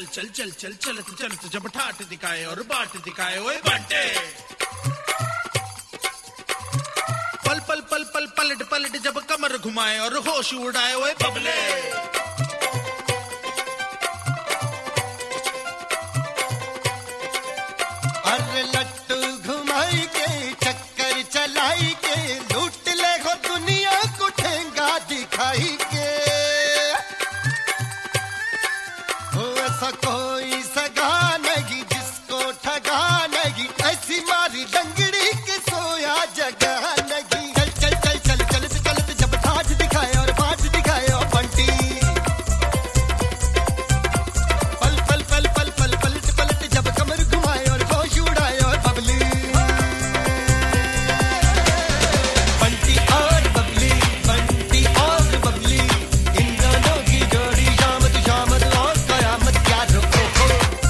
चल चल चल चल चलत चलत जब ठाट दिखाए और बाट दिखाए ओए बाटे। पल पल पल पल पलट पलट जब कमर घुमाए और होश उड़ाए ओए बबले। अरे लट्टू घुमाई के चक्कर चलाई के लूट ले हो दुनिया को ठेंगा दिखाई के। हो ऐसा कोई सगा नहीं जिसको ठगा नहीं, ऐसी मारी डंगड़ी के सोया जगह नहीं। चल चल चल चल चलत चलत जब ठाठ दिखाए और बाट दिखाए और बंटी। पल पल पल पल पल पलट पलट जब कमर घुमाए और होश उड़ाए और बबली। बंटी और बबली, बंटी और बबली, इन दोनों की जोड़ी शामत शामत और कयामत क्या रुको हो।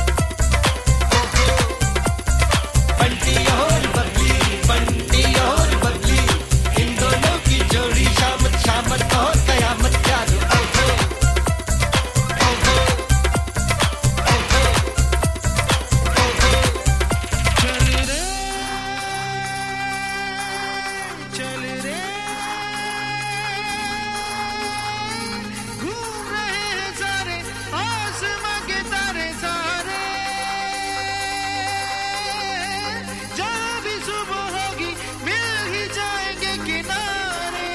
बंटी और बबली, बंटी और बबली, इन दोनों की जोड़ी शामत शामत और कयामत क्या रुको हो। चल रे घूम रहे हैं सारे आसमां के तारे सारे। जहाँ भी सुबह होगी मिल ही जाएंगे किनारे।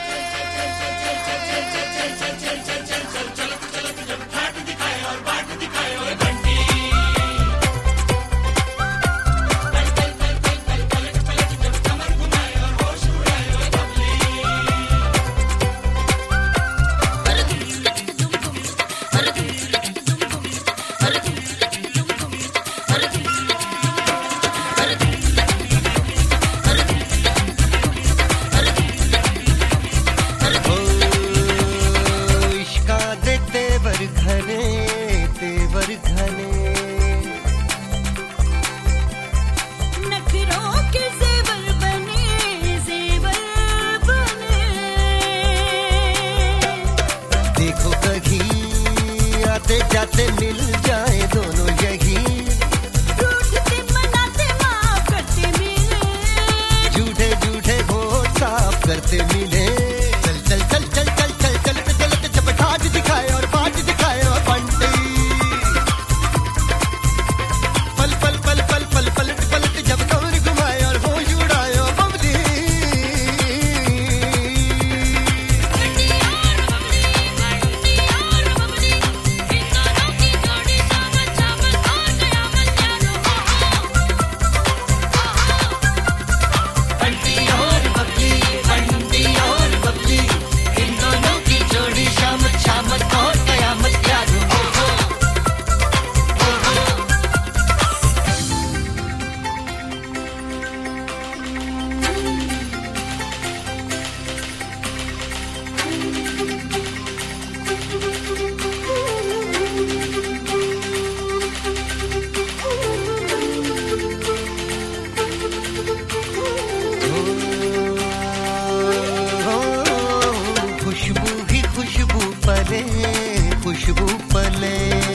इश्का दे तेवर घने, तेवर घने। नखरों के ज़ेवर बने, ज़ेवर बने। देखो कहीं आते जाते मिल जाए दोनों यही। रूठते मनाते माफ करते मिले। झूठे झूठे होठ साफ करते मिले। चल चल चल चल चल चल चलते चलते जब ठाठ दिखाए और बाट दिखाए और बंटी। पल पल पल पल पल पलट पलट जब कमर घुमाए और होश उड़ाए और बबली। बंटी और बबली, इन दोनों की जोड़ी शामत शामत और कयामत क्या रुको हो। बंटी और बबली, बंटी और बबली, इन दोनों की जोड़ी शामत शामत और कयामत क्या रुको हो। खुशबू ही खुशबू पले, खुशबू पले।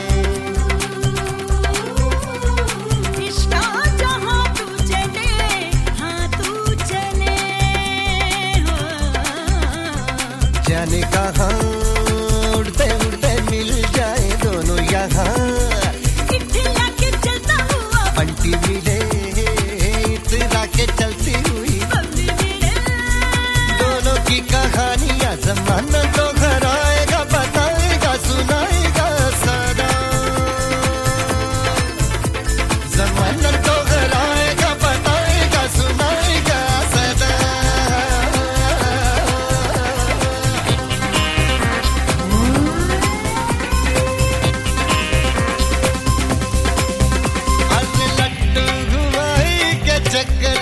इश्क़ जहाँ तू चले, हाँ तू चले हो। जाने कहाँ उड़ते उड़ते मिल जाए दोनों यहाँ। इठला के चलता हुआ बंटी मिले इतरा के चलती हुई। बबली मिले। दोनों की कहानियां जमाना तो घर आएगा, बताएगा सुनाएगा सदा। जमाना तो घर आएगा, बताएगा सुनाएगा सदा। अरे लट्टू घुमाई के चक्कर